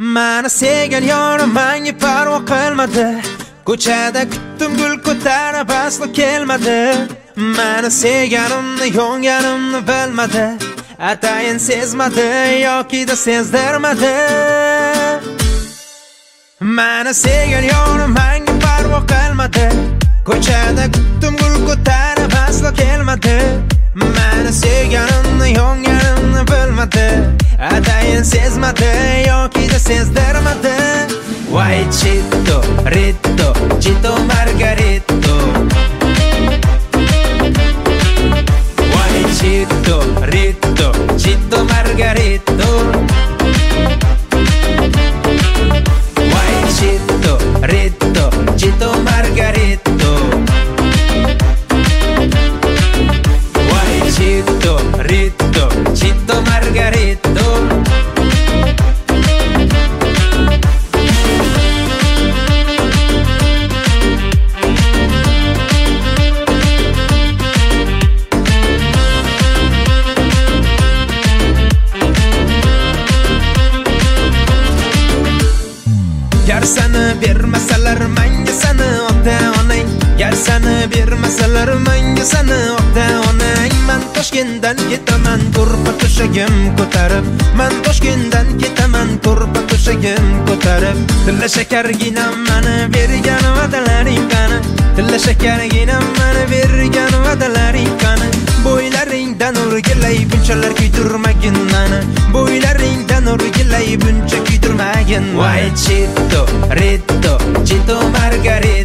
Mani sevgan yorim menga parvo qilmadi. Ko'chada kutdim gul ko'tarib aslo kelmadi. Mani sevganimni yonganimni bilmadi. Atayin sezmadi yoki da sezdirmadi. Mani sevgan yorim menga parvo qilmadi. Ko'chada kutdim gul ko'tarib aslo kelmadi. Mani sevganimni yonganimni bilmadi. Atayin sezmadi yoki da sezdirmadi. Why Chito, Rito, Chito Margarito. Why Chito, Rito, Chito Margarito. Why Chito, Rito, Chito Margarito. Why Chito, Rito, Chito Margarito. Yar seni bermasalar menga seni ota-onang. Yar seni bermasalar menga seni ota-onang. Men Toshkentdan ketaman turpa to'shagim ko'tarib. Men Toshkentdan ketaman turpa to'shagim ko'tarib. Tilla shakarginam meni bergan va'dalaring qani. Tilla shakarginam meni bergan va'dalaring qani. Bo'ylaringdan urgilay bunchalar kuydirmagin meni. Bo'ylaringdan urgilay buncha kuydirmagin. Why Chito, Rito, Chito Margarito.